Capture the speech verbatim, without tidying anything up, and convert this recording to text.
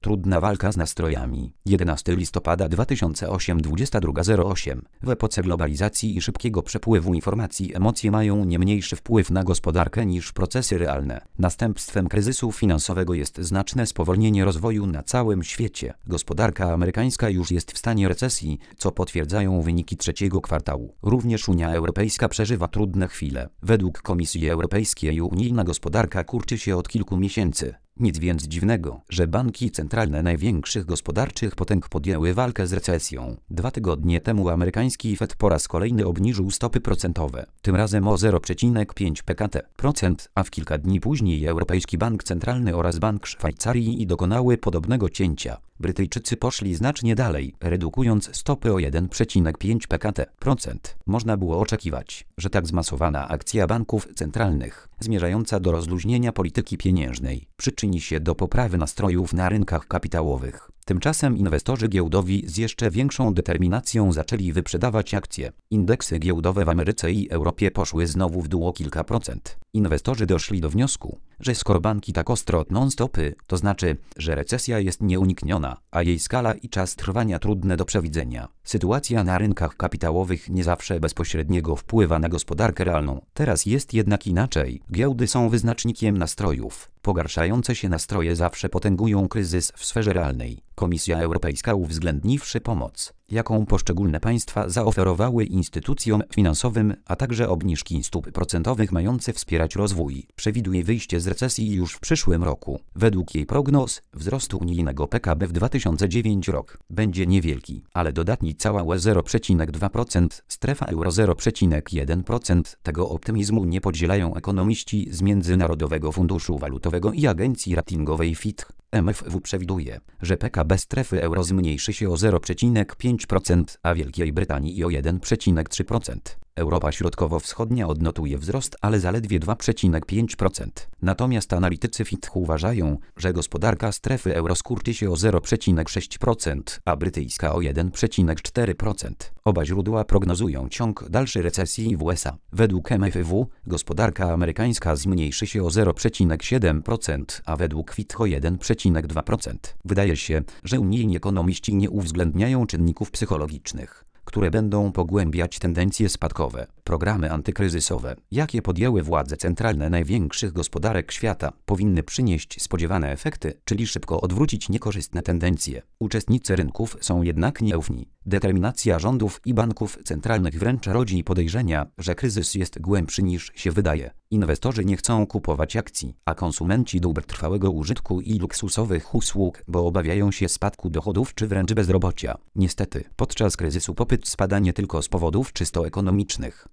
Trudna walka z nastrojami. jedenastego listopada dwa tysiące ósmego, dwudziesta druga zero osiem. W epoce globalizacji i szybkiego przepływu informacji emocje mają nie mniejszy wpływ na gospodarkę niż procesy realne. Następstwem kryzysu finansowego jest znaczne spowolnienie rozwoju na całym świecie. Gospodarka amerykańska już jest w stanie recesji, co potwierdzają wyniki trzeciego kwartału. Również Unia Europejska przeżywa trudne chwile. Według Komisji Europejskiej unijna gospodarka kurczy się od kilku miesięcy. Nic więc dziwnego, że banki centralne największych gospodarczych potęg podjęły walkę z recesją. Dwa tygodnie temu amerykański Fed po raz kolejny obniżył stopy procentowe, tym razem o zero przecinek pięć procent, a w kilka dni później Europejski Bank Centralny oraz Bank Szwajcarii dokonały podobnego cięcia. Brytyjczycy poszli znacznie dalej, redukując stopy o jeden przecinek pięć procent. Można było oczekiwać, że tak zmasowana akcja banków centralnych, zmierzająca do rozluźnienia polityki pieniężnej, przyczyni się do poprawy nastrojów na rynkach kapitałowych. Tymczasem inwestorzy giełdowi z jeszcze większą determinacją zaczęli wyprzedawać akcje. Indeksy giełdowe w Ameryce i Europie poszły znowu w dół o kilka procent. Inwestorzy doszli do wniosku, że skoro banki tak ostro tną stopy, to znaczy, że recesja jest nieunikniona, a jej skala i czas trwania trudne do przewidzenia. Sytuacja na rynkach kapitałowych nie zawsze bezpośredniego wpływa na gospodarkę realną. Teraz jest jednak inaczej. Giełdy są wyznacznikiem nastrojów. Pogarszające się nastroje zawsze potęgują kryzys w sferze realnej. Komisja Europejska, uwzględniwszy pomoc, jaką poszczególne państwa zaoferowały instytucjom finansowym, a także obniżki stóp procentowych mające wspierać rozwój, przewiduje wyjście z recesji już w przyszłym roku. Według jej prognoz wzrost unijnego P K B w dwa tysiące dziewiąty rok będzie niewielki, ale dodatni cała U E zero przecinek dwa procent, strefa euro zero przecinek jeden procent. Tego optymizmu nie podzielają ekonomiści z Międzynarodowego Funduszu Walutowego i agencji ratingowej Fitch. M F W przewiduje, że P K B strefy euro zmniejszy się o zero przecinek pięć procent, a Wielkiej Brytanii o jeden przecinek trzy procent. Europa Środkowo-Wschodnia odnotuje wzrost, ale zaledwie dwa przecinek pięć procent. Natomiast analitycy Fitch uważają, że gospodarka strefy euro skurczy się o zero przecinek sześć procent, a brytyjska o jeden przecinek cztery procent. Oba źródła prognozują ciąg dalszej recesji w U S A. Według M F W gospodarka amerykańska zmniejszy się o zero przecinek siedem procent, a według Fitch o jeden przecinek dwa procent. Wydaje się, że unijni ekonomiści nie uwzględniają czynników psychologicznych, które będą pogłębiać tendencje spadkowe. Programy antykryzysowe, jakie podjęły władze centralne największych gospodarek świata, powinny przynieść spodziewane efekty, czyli szybko odwrócić niekorzystne tendencje. Uczestnicy rynków są jednak nieufni. Determinacja rządów i banków centralnych wręcz rodzi podejrzenia, że kryzys jest głębszy niż się wydaje. Inwestorzy nie chcą kupować akcji, a konsumenci dóbr trwałego użytku i luksusowych usług, bo obawiają się spadku dochodów czy wręcz bezrobocia. Niestety, podczas kryzysu popyt spada nie tylko z powodów czysto ekonomicznych.